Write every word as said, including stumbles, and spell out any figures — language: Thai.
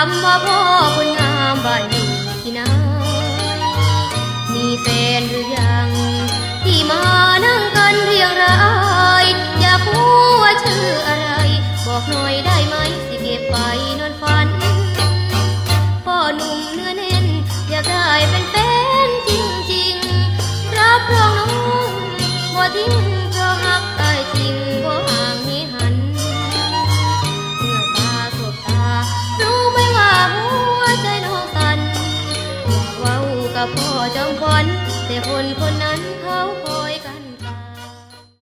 ำว่าพ่อคนงามบ้านอยู่ที่ไหนมีแฟนหรือยังที่มานั่งกันเรียงรายอยากรู้ว่าชื่ออะไรบอกหน่อยได้ไหมสิเก็บไปนอนฝันพ่อหนุ่มเนื้อแน่นอยากได้เป็นแฟนจริงๆรับรองน้องบ่ทิ้งเพราะหักได้จริงบ่ห่างให้หันเมื่อตาสบตารู้ไหมว่าหัวใจน้องสั่นอยากเว้ากับพ่อจอมขวัญแต่คนคนนั้นเขาคอยกัน